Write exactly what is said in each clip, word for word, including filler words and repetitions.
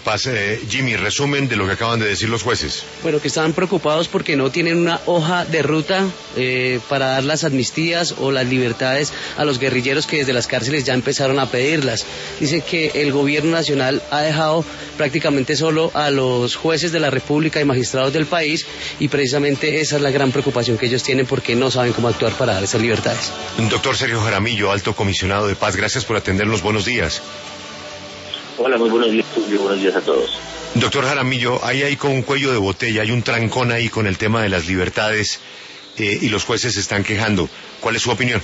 Paz, eh, Jimmy, resumen de lo que acaban de decir los jueces. Bueno, que estaban preocupados porque no tienen una hoja de ruta eh, para dar las amnistías o las libertades a los guerrilleros que desde las cárceles ya empezaron a pedirlas. Dicen que el gobierno nacional ha dejado prácticamente solo a los jueces de la República y magistrados del país, y precisamente esa es la gran preocupación que ellos tienen, porque no saben cómo actuar para dar esas libertades. Doctor Sergio Jaramillo, alto comisionado de paz, gracias por atendernos. Buenos días. Hola, muy buenos días, muy buenos días a todos. Doctor Jaramillo, hay ahí con un cuello de botella, hay un trancón ahí con el tema de las libertades eh, y los jueces se están quejando. ¿Cuál es su opinión?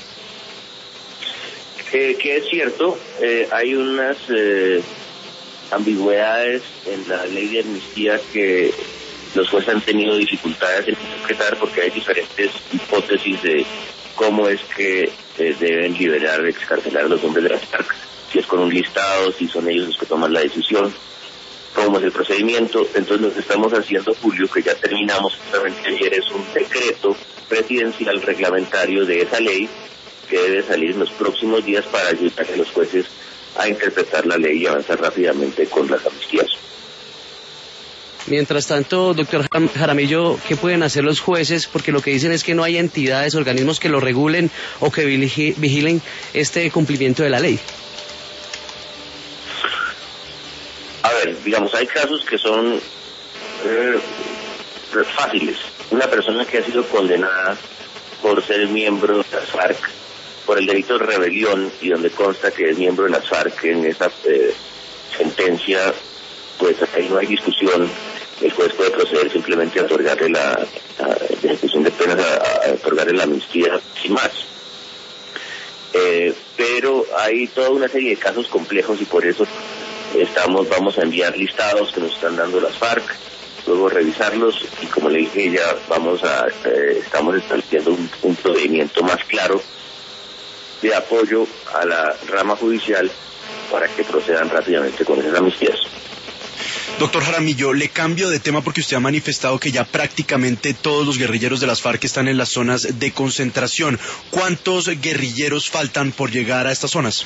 Eh, que es cierto, eh, hay unas eh, ambigüedades en la ley de amnistía que los jueces han tenido dificultades en interpretar, porque hay diferentes hipótesis de cómo es que eh, deben liberar, excarcelar a los hombres de las FARC. Si es con un listado, si son ellos los que toman la decisión, cómo es el procedimiento. Entonces lo que estamos haciendo, Julio, que ya terminamos justamente ayer, es un decreto presidencial reglamentario de esa ley que debe salir en los próximos días para ayudar a los jueces a interpretar la ley y avanzar rápidamente con las amnistías. Mientras tanto, doctor Jaramillo, ¿qué pueden hacer los jueces? Porque lo que dicen es que no hay entidades, organismos que lo regulen o que vigilen este cumplimiento de la ley. A ver, digamos, hay casos que son eh, fáciles. Una persona que ha sido condenada por ser miembro de las FARC, por el delito de rebelión, y donde consta que es miembro de las FARC en esa eh, sentencia, pues ahí no hay discusión. El juez puede proceder simplemente a otorgarle la, a, de ejecución de penas, a, a otorgarle la amnistía sin más. Eh, pero hay toda una serie de casos complejos, y por eso estamos vamos a enviar listados que nos están dando las FARC, luego revisarlos, y como le dije, ya vamos a eh, estamos estableciendo un, un procedimiento más claro de apoyo a la rama judicial para que procedan rápidamente con esas amnistías. Doctor Jaramillo, le cambio de tema porque usted ha manifestado que ya prácticamente todos los guerrilleros de las FARC están en las zonas de concentración. ¿Cuántos guerrilleros faltan por llegar a estas zonas?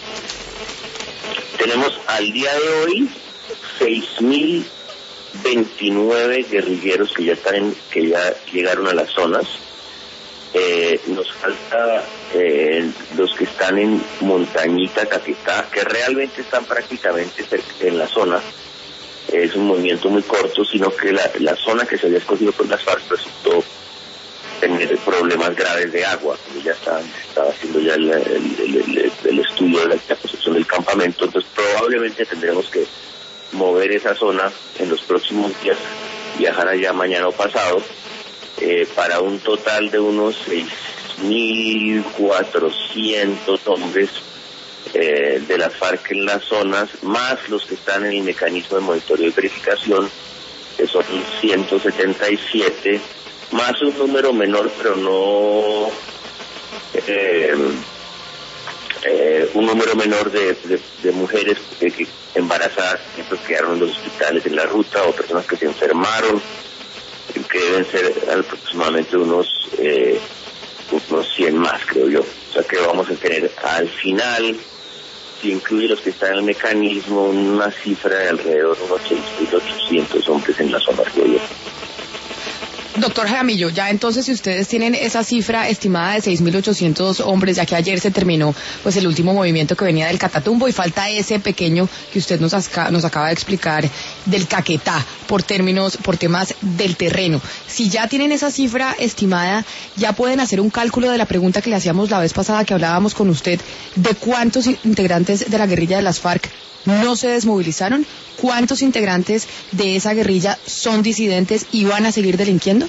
Tenemos al día de hoy seis mil veintinueve guerrilleros que ya están en, que ya llegaron a las zonas. Eh, nos falta eh, los que están en Montañita, Caquetá, que realmente están prácticamente en la zona. Es un movimiento muy corto, sino que la, la zona que se había escogido por las FARC resultó tener problemas graves de agua. Ya está, estaba haciendo ya el, el, el, el estudio de la, la construcción del campamento, entonces probablemente tendremos que mover esa zona en los próximos días, viajar allá mañana o pasado, eh, para un total de unos seis mil cuatrocientos hombres eh, de las FARC en las zonas, más los que están en el mecanismo de monitoreo y verificación, que son ciento setenta y siete, más un número menor, pero no eh, eh, un número menor de, de, de mujeres que, que embarazadas que quedaron en los hospitales en la ruta, o personas que se enfermaron, que deben ser aproximadamente unos eh, unos cien más, creo yo. O sea que vamos a tener al final, si incluye los que están en el mecanismo, una cifra de alrededor de unos seis mil ochocientos hombres en la zona arqueológica. Doctor Jaramillo, ya entonces, si ustedes tienen esa cifra estimada de seis mil ochocientos hombres, ya que ayer se terminó pues el último movimiento que venía del Catatumbo, y falta ese pequeño que usted nos, asca, nos acaba de explicar del Caquetá, por términos, por temas del terreno. Si ya tienen esa cifra estimada, ya pueden hacer un cálculo de la pregunta que le hacíamos la vez pasada que hablábamos con usted, de cuántos integrantes de la guerrilla de las FARC no se desmovilizaron, cuántos integrantes de esa guerrilla son disidentes y van a seguir delinquiendo.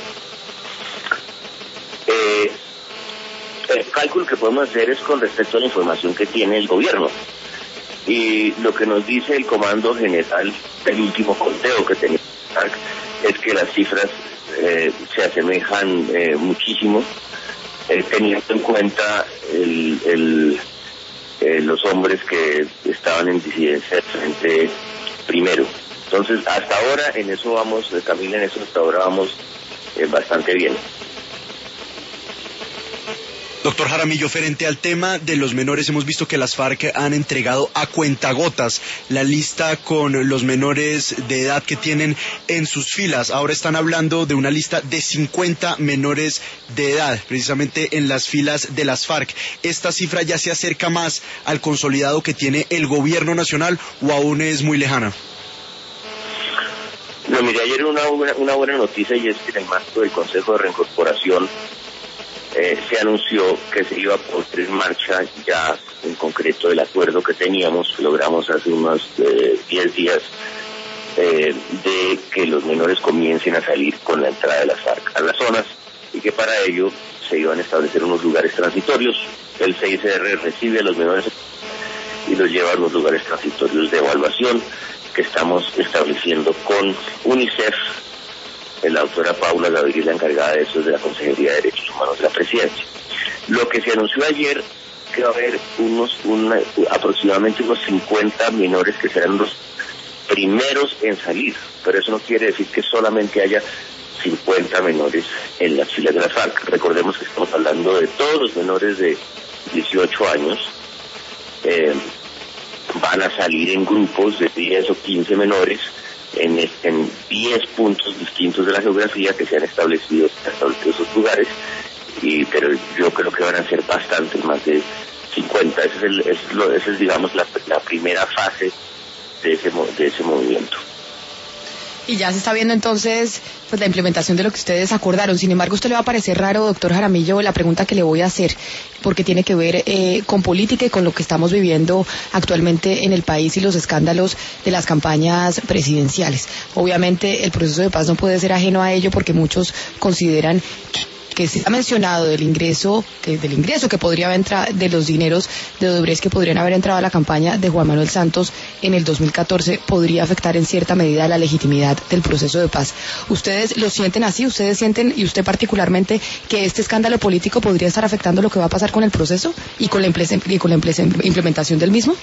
Eh, el cálculo que podemos hacer es con respecto a la información que tiene el gobierno, y lo que nos dice el Comando General del último conteo que tenía es que las cifras eh, se asemejan eh, muchísimo, eh, teniendo en cuenta el, el Eh, los hombres que estaban en disidencia frente primero. Entonces, hasta ahora en eso vamos, Camila, en eso hasta ahora vamos eh, bastante bien. Doctor Jaramillo, frente al tema de los menores, hemos visto que las FARC han entregado a cuentagotas la lista con los menores de edad que tienen en sus filas. Ahora están hablando de una lista de cincuenta menores de edad, precisamente en las filas de las FARC. ¿Esta cifra ya se acerca más al consolidado que tiene el gobierno nacional o aún es muy lejana? No, mire, ayer una, una buena noticia, y es que en el marco del Consejo de Reincorporación Eh, se anunció que se iba a poner en marcha ya en concreto el acuerdo que teníamos, que logramos hace unos diez eh, días, eh, de que los menores comiencen a salir con la entrada de las FARC a las zonas, y que para ello se iban a establecer unos lugares transitorios. El C I C R recibe a los menores y los lleva a los lugares transitorios de evaluación que estamos estableciendo con UNICEF. La doctora Paula Gaviria es la encargada de eso, de la Consejería de Derechos Humanos de la Presidencia. Lo que se anunció ayer, que va a haber unos una, aproximadamente unos cincuenta menores que serán los primeros en salir, pero eso no quiere decir que solamente haya cincuenta menores en las filas de la FARC. Recordemos que estamos hablando de todos los menores de dieciocho años. Eh, van a salir en grupos de diez o quince menores en, en diez puntos distintos de la geografía que se han establecido en esos lugares, y pero yo creo que van a ser bastantes, más de cincuenta. Ese es, el, es, lo, ese es digamos, la, la primera fase de ese, de ese movimiento. Y ya se está viendo entonces pues la implementación de lo que ustedes acordaron. Sin embargo, a usted le va a parecer raro, doctor Jaramillo, la pregunta que le voy a hacer, porque tiene que ver eh, con política y con lo que estamos viviendo actualmente en el país y los escándalos de las campañas presidenciales. Obviamente el proceso de paz no puede ser ajeno a ello, porque muchos consideran que que se ha mencionado del ingreso, que del ingreso que podría haber entrado, de los dineros de Odebrecht que podrían haber entrado a la campaña de Juan Manuel Santos en el dos mil catorce, podría afectar en cierta medida la legitimidad del proceso de paz. ¿Ustedes lo sienten así? ¿Ustedes sienten, y usted particularmente, que este escándalo político podría estar afectando lo que va a pasar con el proceso y con la, y con la implementación del mismo?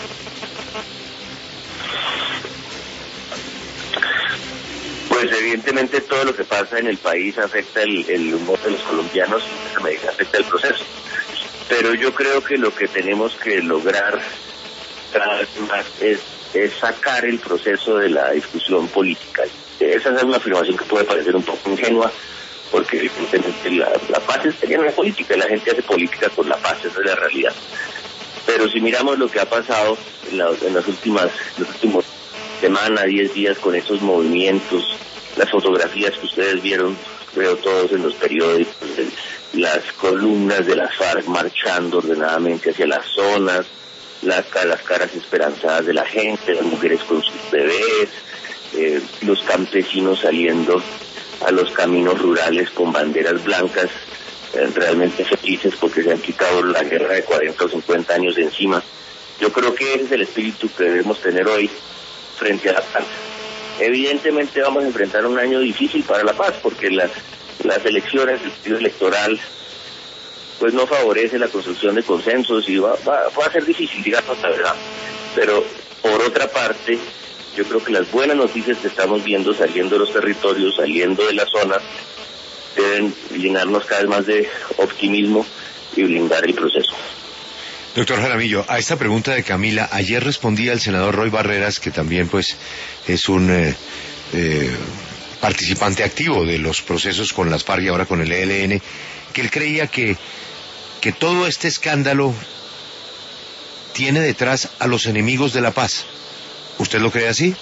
Pues evidentemente todo lo que pasa en el país afecta el, el humor de los colombianos y en esa medida afecta el proceso. Pero yo creo que lo que tenemos que lograr cada vez más es, es sacar el proceso de la discusión política. Esa es una afirmación que puede parecer un poco ingenua, porque evidentemente la, la paz estaría en la política y la gente hace política con la paz, esa es la realidad. Pero si miramos lo que ha pasado en, la, en las últimas, los últimos semana, diez días, con esos movimientos, las fotografías que ustedes vieron, creo todos en los periódicos, las columnas de las FARC marchando ordenadamente hacia las zonas, las, las caras esperanzadas de la gente, las mujeres con sus bebés, eh, los campesinos saliendo a los caminos rurales con banderas blancas, eh, realmente felices porque se han quitado la guerra de cuarenta o cincuenta años de encima. Yo creo que ese es el espíritu que debemos tener hoy frente a la paz. Evidentemente vamos a enfrentar un año difícil para la paz, porque las, las elecciones, el periodo electoral, pues no favorece la construcción de consensos y va, va, va a ser difícil, digamos la verdad. Pero por otra parte, yo creo que las buenas noticias que estamos viendo saliendo de los territorios, saliendo de las zonas, deben llenarnos cada vez más de optimismo y blindar el proceso. Doctor Jaramillo, a esta pregunta de Camila, ayer respondía el senador Roy Barreras, que también pues es un eh, eh, participante activo de los procesos con las FARC y ahora con el E L N, que él creía que, que todo este escándalo tiene detrás a los enemigos de la paz. ¿Usted lo cree así?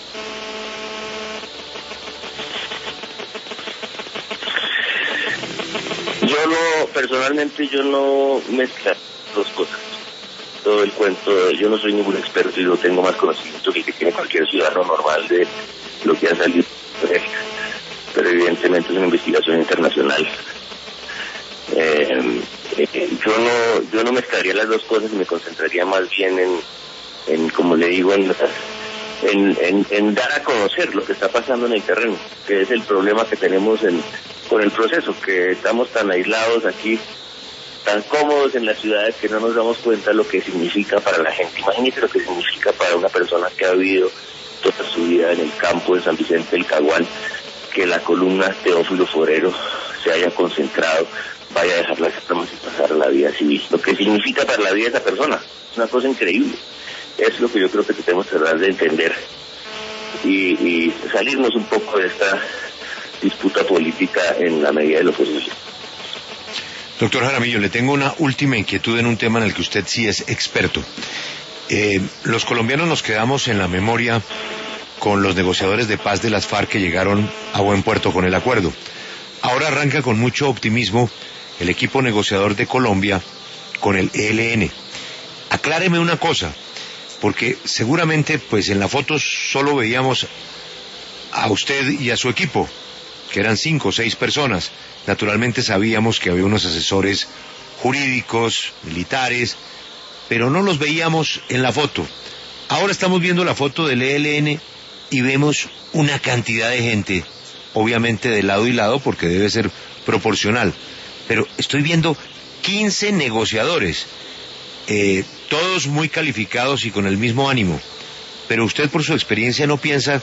Yo no, personalmente yo no mezclo dos cosas. Todo el cuento, yo no soy ningún experto y no tengo más conocimiento que el que tiene cualquier ciudadano normal de lo que ha salido, pero evidentemente es una investigación internacional. Eh, eh, yo no yo no mezclaría las dos cosas y me concentraría más bien en, en como le digo, en, en, en, en dar a conocer lo que está pasando en el terreno, que es el problema que tenemos en, con el proceso, que estamos tan aislados aquí, tan cómodos en las ciudades, que no nos damos cuenta lo que significa para la gente. Imagínense lo que significa para una persona que ha vivido toda su vida en el campo de San Vicente del Caguán, que la columna Teófilo Forero se haya concentrado vaya a dejar las armas y pasar a la vida civil. Lo que significa para la vida de esa persona es una cosa increíble. Es lo que yo creo que tenemos que tratar de entender y, y salirnos un poco de esta disputa política en la medida de lo posible. Doctor Jaramillo, le tengo una última inquietud en un tema en el que usted sí es experto. Eh, los colombianos nos quedamos en la memoria con los negociadores de paz de las FARC que llegaron a buen puerto con el acuerdo. Ahora arranca con mucho optimismo el equipo negociador de Colombia con el E L N. Acláreme una cosa, porque seguramente pues en la foto solo veíamos a usted y a su equipo, que eran cinco o seis personas. Naturalmente sabíamos que había unos asesores jurídicos, militares, pero no los veíamos en la foto. Ahora estamos viendo la foto del E L N y vemos una cantidad de gente, obviamente de lado y lado porque debe ser proporcional, pero estoy viendo quince negociadores, eh, todos muy calificados y con el mismo ánimo. Pero usted por su experiencia no piensa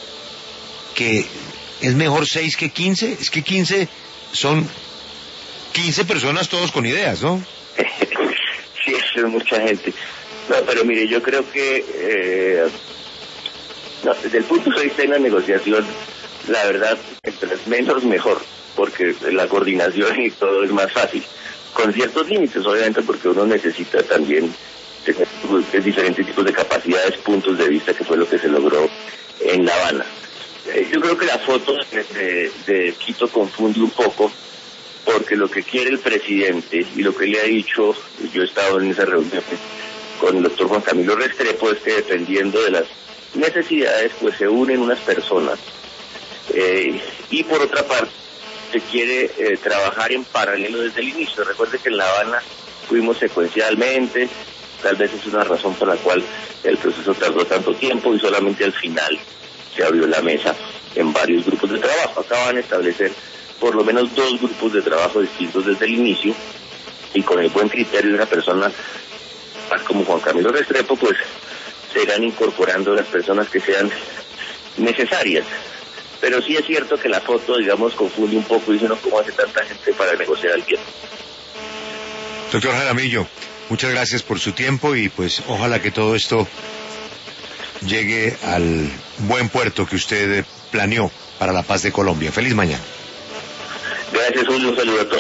que es mejor seis que quince, es que quince son quince personas todos con ideas, ¿no? Sí, eso es mucha gente. No, pero mire, yo creo que eh, no, desde el punto de vista de la negociación, la verdad, entre menos mejor, porque la coordinación y todo es más fácil, con ciertos límites, obviamente, porque uno necesita también tener diferentes tipos de capacidades, puntos de vista, que fue lo que se logró en La Habana. Yo creo que la foto de, de Quito confunde un poco, porque lo que quiere el presidente y lo que le ha dicho, yo he estado en esa reunión con el doctor Juan Camilo Restrepo, es que dependiendo de las necesidades, pues se unen unas personas. Eh, y por otra parte, se quiere eh, trabajar en paralelo desde el inicio. Recuerde que en La Habana fuimos secuencialmente, tal vez es una razón por la cual el proceso tardó tanto tiempo y solamente al final se abrió la mesa en varios grupos de trabajo. Acaban de establecer por lo menos dos grupos de trabajo distintos desde el inicio, y con el buen criterio de una persona como Juan Camilo Restrepo, pues se irán incorporando las personas que sean necesarias. Pero sí es cierto que la foto, digamos, confunde un poco y dice, no, ¿cómo hace tanta gente para negociar al tiempo? Doctor Jaramillo, muchas gracias por su tiempo y pues ojalá que todo esto llegue al buen puerto que usted planeó para la paz de Colombia. Feliz mañana. Gracias, Julio, un saludo a todos.